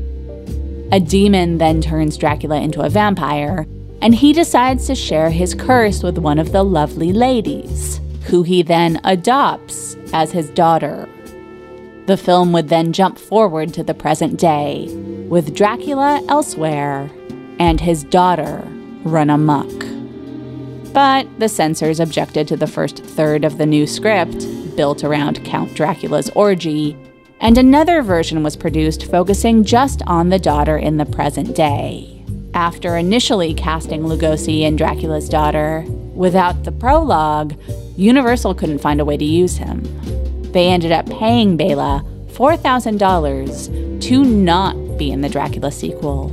A demon then turns Dracula into a vampire, and he decides to share his curse with one of the lovely ladies, who he then adopts as his daughter. The film would then jump forward to the present day, with Dracula elsewhere and his daughter run amok. But the censors objected to the first third of the new script, built around Count Dracula's orgy, and another version was produced focusing just on the daughter in the present day. After initially casting Lugosi in Dracula's Daughter, without the prologue, Universal couldn't find a way to use him. They ended up paying Bela four thousand dollars to not be in the Dracula sequel.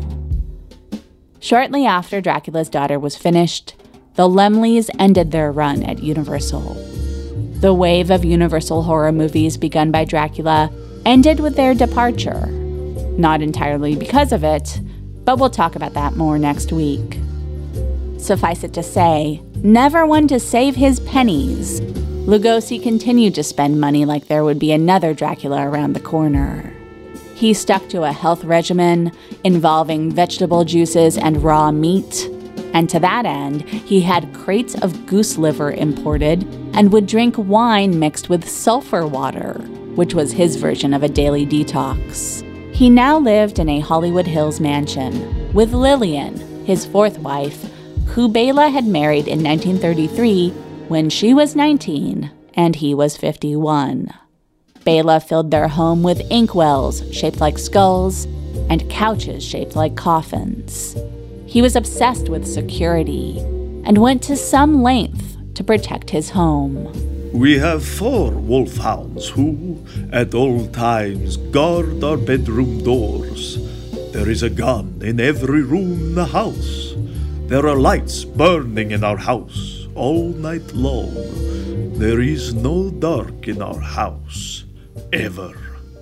Shortly after Dracula's Daughter was finished, the Laemmles ended their run at Universal. The wave of Universal horror movies begun by Dracula ended with their departure. Not entirely because of it, but we'll talk about that more next week. Suffice it to say, never one to save his pennies, Lugosi continued to spend money like there would be another Dracula around the corner. He stuck to a health regimen involving vegetable juices and raw meat, and to that end, he had crates of goose liver imported and would drink wine mixed with sulfur water, which was his version of a daily detox. He now lived in a Hollywood Hills mansion with Lillian, his fourth wife, who Bela had married in nineteen thirty-three when she was nineteen and he was fifty-one. Bela filled their home with inkwells shaped like skulls and couches shaped like coffins. He was obsessed with security and went to some length to protect his home. We have four wolfhounds who, at all times, guard our bedroom doors. There is a gun in every room in the house. There are lights burning in our house all night long. There is no dark in our house, ever.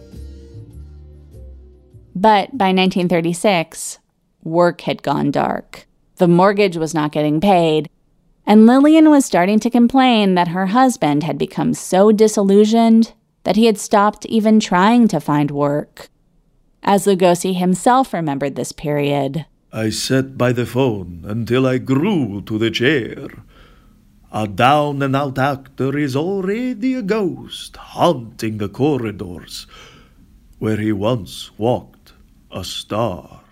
But by nineteen thirty-six, work had gone dark. The mortgage was not getting paid, and Lillian was starting to complain that her husband had become so disillusioned that he had stopped even trying to find work. As Lugosi himself remembered this period, I sat by the phone until I grew to the chair. A down-and-out actor is already a ghost haunting the corridors where he once walked a star.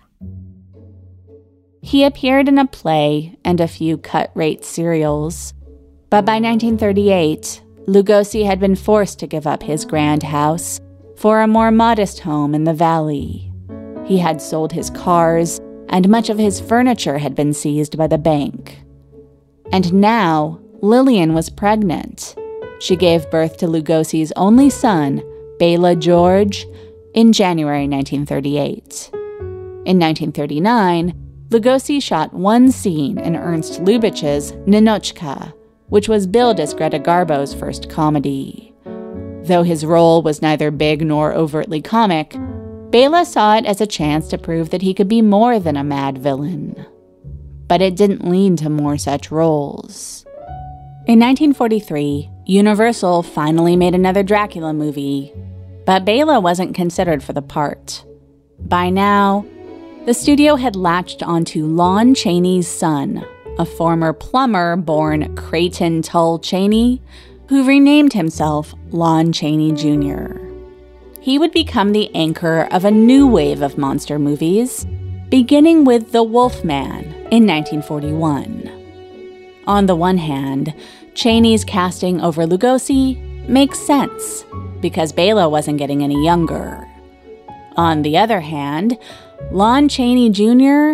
He appeared in a play and a few cut-rate serials, but by nineteen thirty-eight, Lugosi had been forced to give up his grand house for a more modest home in the valley. He had sold his cars, and much of his furniture had been seized by the bank. And now, Lillian was pregnant. She gave birth to Lugosi's only son, Bela George, in January nineteen thirty-eight. In nineteen thirty-nine, Lugosi shot one scene in Ernst Lubitsch's Ninotchka, which was billed as Greta Garbo's first comedy. Though his role was neither big nor overtly comic, Bela saw it as a chance to prove that he could be more than a mad villain. But it didn't lead to more such roles. In nineteen forty-three, Universal finally made another Dracula movie, but Bela wasn't considered for the part. By now, the studio had latched onto Lon Chaney's son, a former plumber born Creighton Tull Chaney, who renamed himself Lon Chaney Junior He would become the anchor of a new wave of monster movies, beginning with The Wolfman in nineteen forty-one. On the one hand, Chaney's casting over Lugosi makes sense, because Bela wasn't getting any younger. On the other hand, Lon Chaney Junior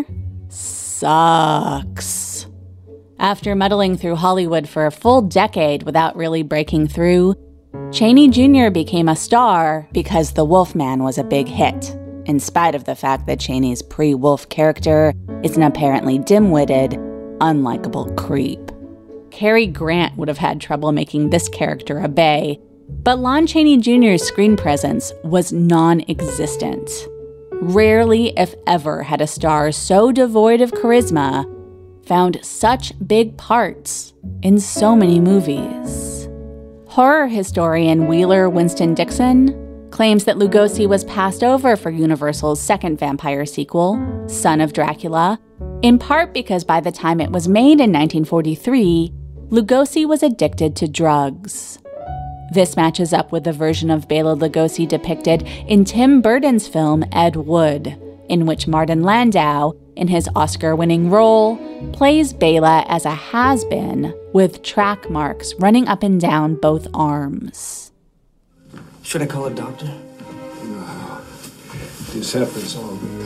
sucks. After muddling through Hollywood for a full decade without really breaking through, Chaney Junior became a star because The Wolfman was a big hit, in spite of the fact that Chaney's pre-Wolf character is an apparently dim-witted, unlikable creep. Cary Grant would have had trouble making this character a bae, but Lon Chaney Junior's screen presence was non-existent. Rarely, if ever, had a star so devoid of charisma found such big parts in so many movies. Horror historian Wheeler Winston Dixon claims that Lugosi was passed over for Universal's second vampire sequel, Son of Dracula, in part because by the time it was made in nineteen forty-three, Lugosi was addicted to drugs. This matches up with the version of Bela Lugosi depicted in Tim Burton's film Ed Wood, in which Martin Landau, in his Oscar-winning role, plays Bela as a has-been with track marks running up and down both arms. Should I call a doctor? No. This happens all the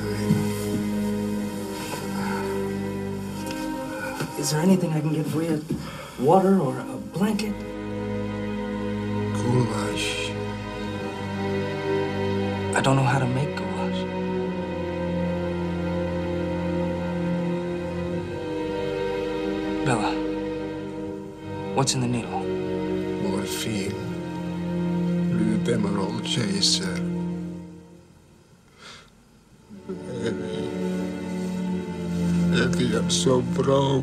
time. Is there anything I can get for you? Water or a blanket? Goulash. I don't know how to make goulash. Bella, what's in the needle? Morphine. Lubemarol chaser. Eddie. Eddie, I'm so broke.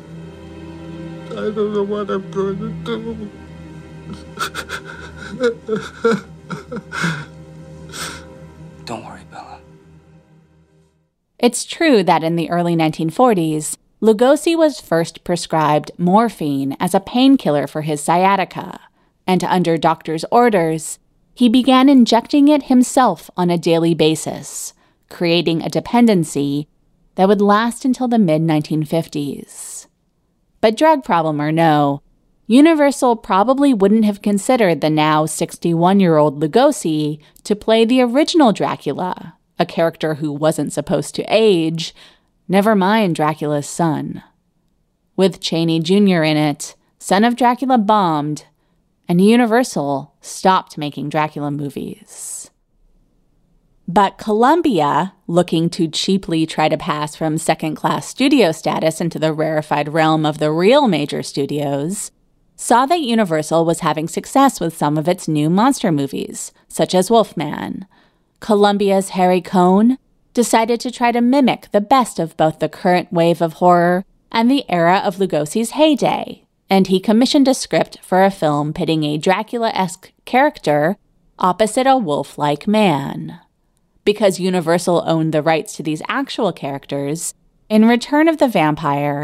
I don't know what I'm going to do. Don't worry, Bella. It's true that in the early nineteen forties, Lugosi was first prescribed morphine as a painkiller for his sciatica, and under doctor's orders, he began injecting it himself on a daily basis, creating a dependency that would last until the mid nineteen fifties. But drug problem or no, Universal probably wouldn't have considered the now sixty-one-year-old Lugosi to play the original Dracula, a character who wasn't supposed to age, never mind Dracula's son. With Chaney Junior in it, Son of Dracula bombed, and Universal stopped making Dracula movies. But Columbia, looking to cheaply try to pass from second-class studio status into the rarefied realm of the real major studios, saw that Universal was having success with some of its new monster movies, such as Wolfman. Columbia's Harry Cohn decided to try to mimic the best of both the current wave of horror and the era of Lugosi's heyday, and he commissioned a script for a film pitting a Dracula-esque character opposite a wolf-like man. Because Universal owned the rights to these actual characters, in Return of the Vampire,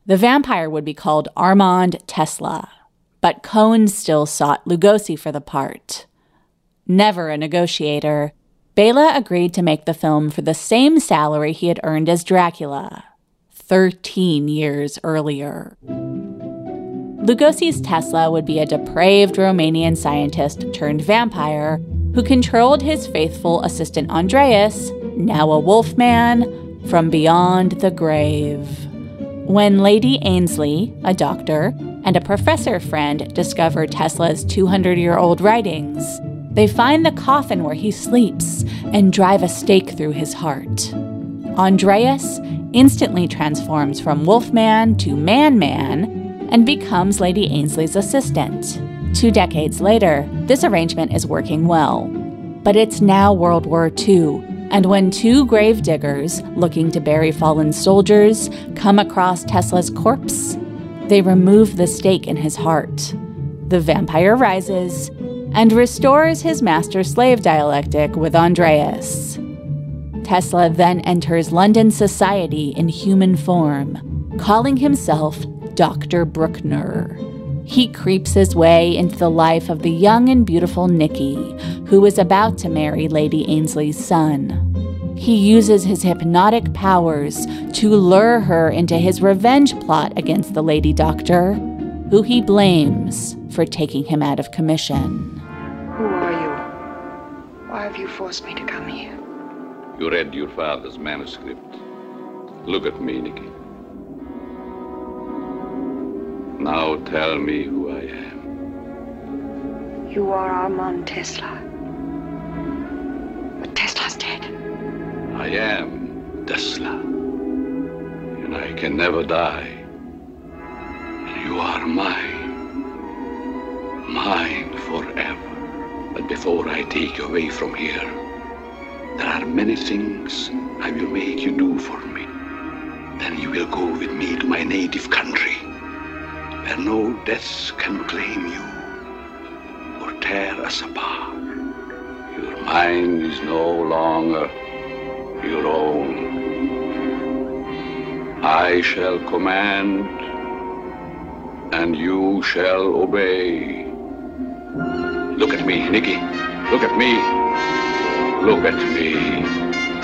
The vampire would be called Armand Tesla, but Cohn still sought Lugosi for the part. Never a negotiator, Bela agreed to make the film for the same salary he had earned as Dracula, thirteen years earlier. Lugosi's Tesla would be a depraved Romanian scientist turned vampire who controlled his faithful assistant Andreas, now a wolfman, from beyond the grave. When Lady Ainsley, a doctor, and a professor friend discover Tesla's two hundred year old writings, they find the coffin where he sleeps and drive a stake through his heart. Andreas instantly transforms from Wolfman to Man-Man and becomes Lady Ainsley's assistant. Two decades later, this arrangement is working well. But it's now World War Two, and when two grave diggers looking to bury fallen soldiers come across Tesla's corpse, they remove the stake in his heart. The vampire rises and restores his master-slave dialectic with Andreas. Tesla then enters London society in human form, calling himself Doctor Bruckner. He creeps his way into the life of the young and beautiful Nikki, who is about to marry Lady Ainsley's son. He uses his hypnotic powers to lure her into his revenge plot against the Lady Doctor, who he blames for taking him out of commission. Who are you? Why have you forced me to come here? You read your father's manuscript. Look at me, Nikki. Now tell me who I am. You are Armand Tesla. But Tesla's dead. I am Tesla. And I can never die. And you are mine. Mine forever. But before I take you away from here, there are many things I will make you do for me. Then you will go with me to my native country, where no death can claim you or tear us apart. Your mind is no longer your own. I shall command, and you shall obey. Look at me, Nikki. Look at me. Look at me.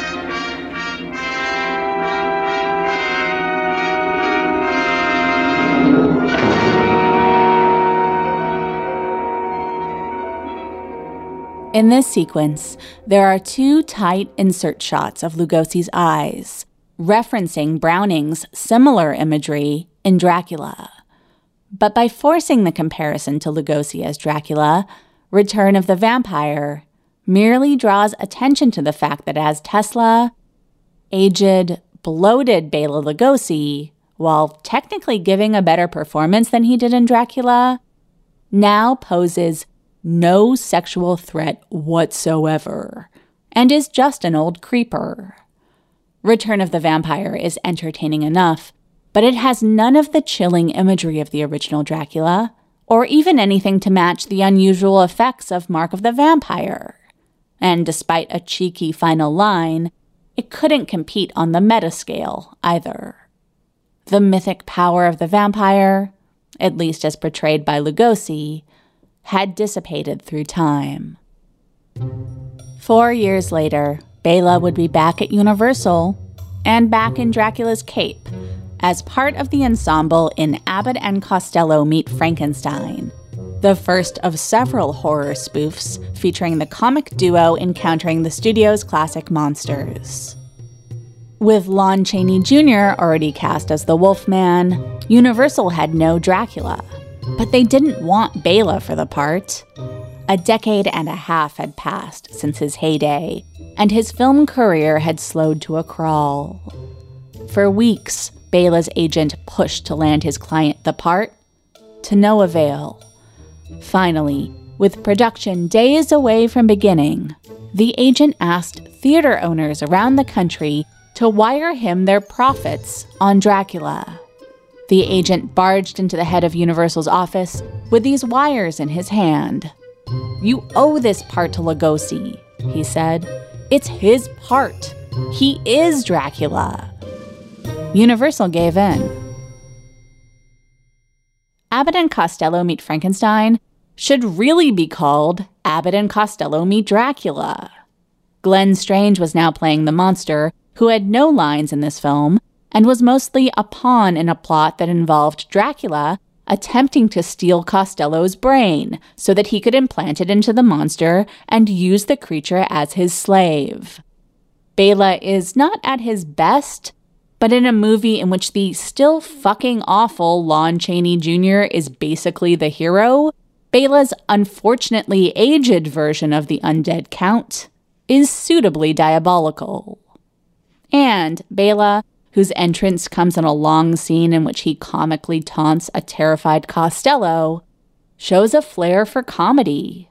In this sequence, there are two tight insert shots of Lugosi's eyes, referencing Browning's similar imagery in Dracula. But by forcing the comparison to Lugosi as Dracula, Return of the Vampire merely draws attention to the fact that as Tesla, aged, bloated Bela Lugosi, while technically giving a better performance than he did in Dracula, now poses no sexual threat whatsoever, and is just an old creeper. Return of the Vampire is entertaining enough, but it has none of the chilling imagery of the original Dracula, or even anything to match the unusual effects of Mark of the Vampire. And despite a cheeky final line, it couldn't compete on the meta scale either. The mythic power of the vampire, at least as portrayed by Lugosi, had dissipated through time. Four years later, Bela would be back at Universal and back in Dracula's cape as part of the ensemble in Abbott and Costello Meet Frankenstein, the first of several horror spoofs featuring the comic duo encountering the studio's classic monsters. With Lon Chaney Junior already cast as the Wolfman, Universal had no Dracula. But they didn't want Bela for the part. A decade and a half had passed since his heyday, and his film career had slowed to a crawl. For weeks, Bela's agent pushed to land his client the part, to no avail. Finally, with production days away from beginning, the agent asked theater owners around the country to wire him their profits on Dracula. The agent barged into the head of Universal's office with these wires in his hand. "You owe this part to Lugosi," he said. "It's his part. He is Dracula." Universal gave in. Abbott and Costello Meet Frankenstein should really be called Abbott and Costello Meet Dracula. Glenn Strange was now playing the monster, who had no lines in this film, and was mostly a pawn in a plot that involved Dracula attempting to steal Costello's brain so that he could implant it into the monster and use the creature as his slave. Bela is not at his best, but in a movie in which the still fucking awful Lon Chaney Junior is basically the hero, Bela's unfortunately aged version of the undead Count is suitably diabolical. And Bela, whose entrance comes in a long scene in which he comically taunts a terrified Costello, shows a flair for comedy.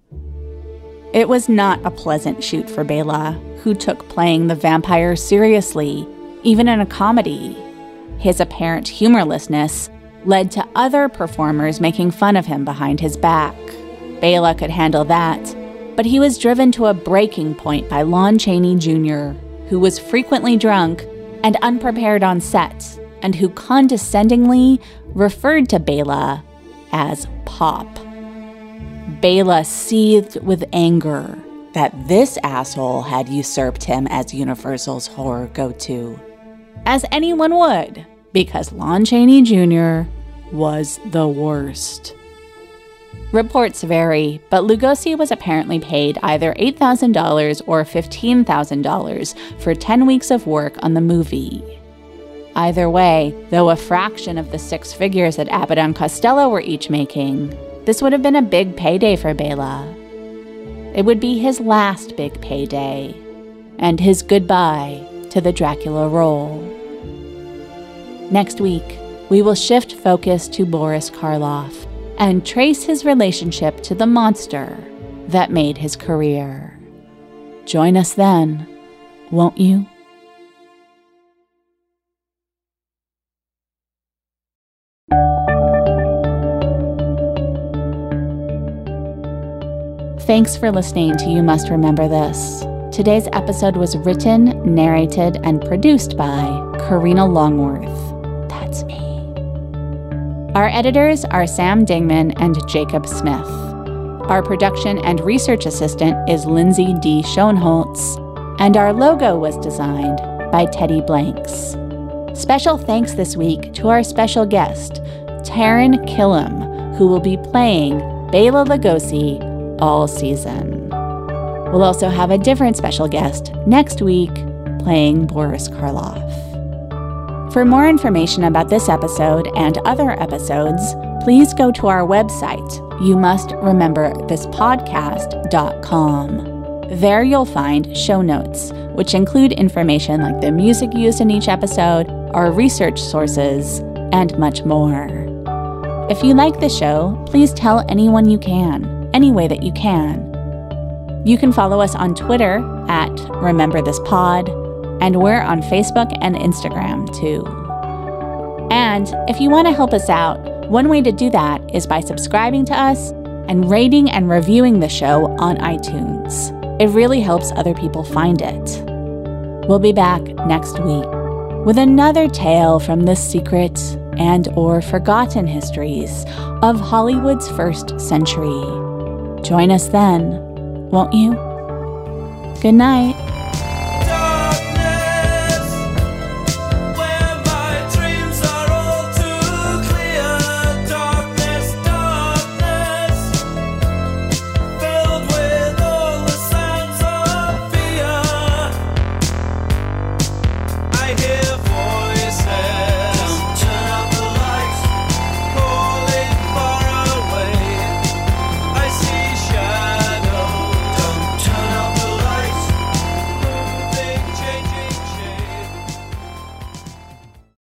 It was not a pleasant shoot for Bela, who took playing the vampire seriously, even in a comedy. His apparent humorlessness led to other performers making fun of him behind his back. Bela could handle that, but he was driven to a breaking point by Lon Chaney Junior, who was frequently drunk and unprepared on set, and who condescendingly referred to Bela as Pop. Bela seethed with anger that this asshole had usurped him as Universal's horror go-to, as anyone would, because Lon Chaney Junior was the worst. Reports vary, but Lugosi was apparently paid either eight thousand dollars or fifteen thousand dollars for ten weeks of work on the movie. Either way, though a fraction of the six figures that Abbott and Costello were each making, this would have been a big payday for Bela. It would be his last big payday, and his goodbye to the Dracula role. Next week, we will shift focus to Boris Karloff and trace his relationship to the monster that made his career. Join us then, won't you? Thanks for listening to You Must Remember This. Today's episode was written, narrated, and produced by Karina Longworth. That's me. Our editors are Sam Dingman and Jacob Smith. Our production and research assistant is Lindsay D. Schoenholtz, and our logo was designed by Teddy Blanks. Special thanks this week to our special guest, Taran Killam, who will be playing Bela Lugosi all season. We'll also have a different special guest next week playing Boris Karloff. For more information about this episode and other episodes, please go to our website, you must remember this podcast dot com. There you'll find show notes, which include information like the music used in each episode, our research sources, and much more. If you like the show, please tell anyone you can, any way that you can. You can follow us on Twitter at Remember This Pod, and we're on Facebook and Instagram too. And if you want to help us out, one way to do that is by subscribing to us and rating and reviewing the show on iTunes. It really helps other people find it. We'll be back next week with another tale from the secret and or forgotten histories of Hollywood's first century. Join us then, won't you? Good night.